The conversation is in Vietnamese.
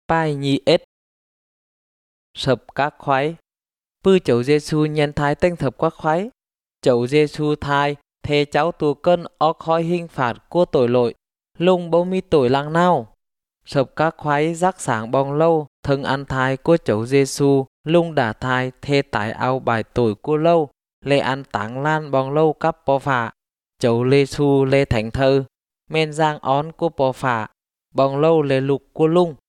Pai nhi ết. Sập các khoái. Bư chầu Giê-xu nhân thái tinh thập các khoái. Chầu Giê-xu thai thề cháu tù cân ó khói hình phạt của tội lỗi. Lung bông mi tội lăng nào. Sập các khoái rắc sáng bong lâu thân ăn thai của chầu Giê-xu lung đã thai thề tái ao bài tội của lâu. Lê ăn táng lan bong lâu cắp bò phạ. Chầu Lê-xu lê thánh thơ. Men giang ón của bò phạ. Bong lâu lê lục của lung.